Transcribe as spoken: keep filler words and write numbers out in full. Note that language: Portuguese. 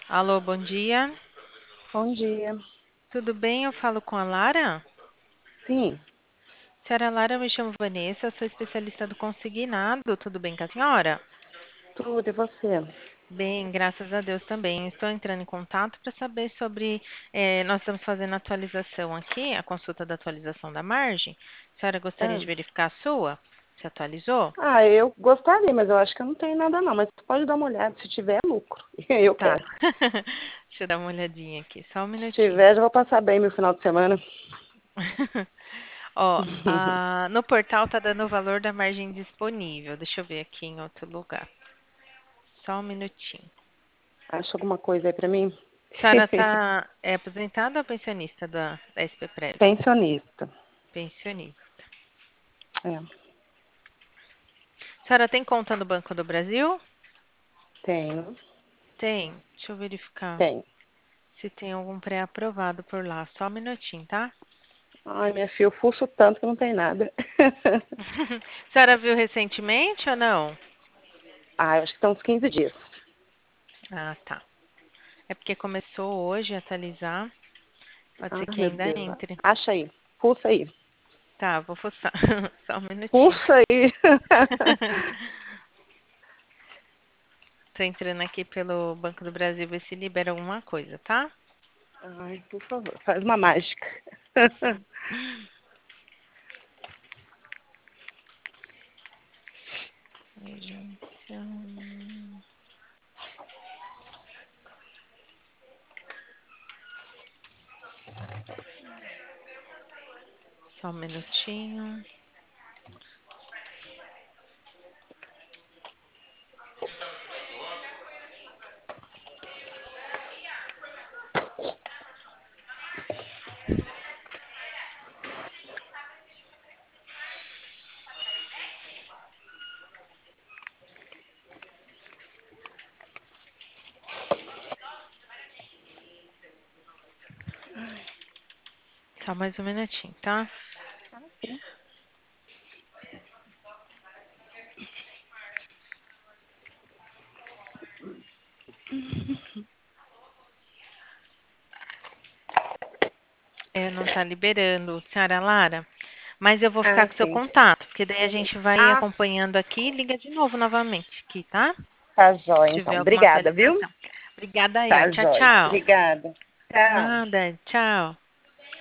Alô, bom dia. Bom dia. Tudo bem? Eu falo com a Lara? Sim, Senhora Lara, eu me chamo Vanessa, sou especialista do consignado. Tudo bem com a senhora? tudo e você? Bem, graças a Deus também. Estou entrando em contato para saber sobre. Eh, nós estamos fazendo atualização aqui, a consulta da atualização da margem. A senhora gostaria de Ah, verificar a sua? Se atualizou? ah, eu gostaria, mas eu acho que eu não tenho nada não. Mas você pode dar uma olhada, se tiver é lucro. Eu Tá. quero. Deixa eu dar uma olhadinha aqui, só um Se minutinho. tiver, já vou passar bem meu final de semana. Ó, a- no portal tá dando o valor da margem disponível. Deixa eu ver aqui em outro lugar. Só um minutinho. Acha alguma coisa aí pra mim? A senhora tá, é aposentada ou pensionista da, da S P Prev? Pensionista. Pensionista. É, A senhora tem conta no Banco do Brasil? tenho, Tem. Deixa eu verificar tenho. se tem algum pré-aprovado por lá. Só um minutinho, tá? Ai, minha filha, eu fuço tanto que não tem nada. A senhora viu recentemente ou não? Ah, eu acho que estão uns quinze dias. Ah, tá. É porque começou hoje a atualizar. Pode ser Ah, que meu ainda Deus. entre. Acha aí. Fuça aí. Tá, vou fuçar. Só um minutinho. Fuça aí. Tô entrando aqui pelo Banco do Brasil ver se libera alguma coisa, tá? Ai, por favor, faz uma mágica. Agência. Só um minutinho. Só mais um minutinho, tá? É, não tá liberando, senhora Lara. Mas eu vou ficar Ah, com seu sim. contato, porque daí a gente vai Ah, acompanhando aqui e liga de novo novamente aqui, tá? tá jóia, Se então. tiver alguma Obrigada, viu? atualização. Obrigada eu. Tá Tchau, jóia. tchau. Obrigada. Tchau. Nada, tchau.